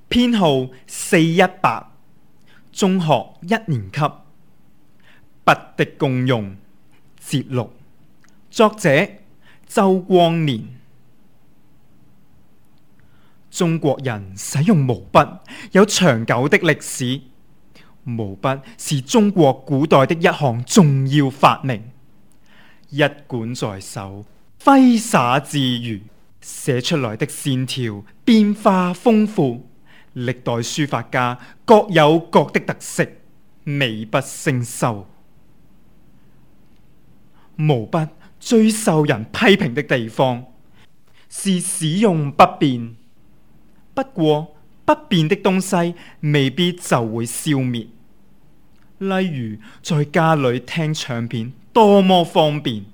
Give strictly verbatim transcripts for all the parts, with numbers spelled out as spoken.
編號四一八，中學一年級。筆的功用節錄，作者周光年。中國人使用毛筆有長久的歷史，毛筆是中國古代的一項重要發明。一管在手，揮灑自如，寫出來的線條變化豐富。歷代書法家各有各的特色，美不勝收。毛筆最受人批評的地方是使用不便。不過不便的東西未必就會消滅。例如在家裏聽唱片多麼方便，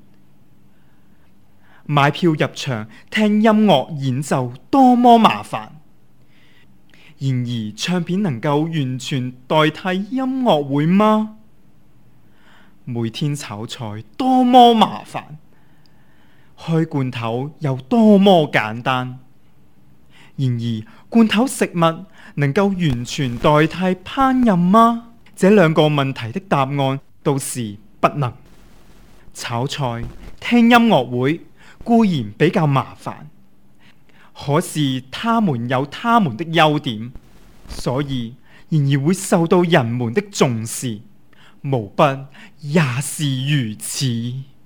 買票入場聽音樂演奏多麼麻煩。然而唱片能夠完全代替音樂會嗎？每天炒菜多麼麻煩，開罐頭又多麼簡單。然而罐頭食物能夠完全代替烹飪嗎？這兩個問題的答案都是不能。炒菜、聽音樂會固然比較麻煩，可是他們有他們的優點，所以然而會受到人們的重視。毛筆也是如此。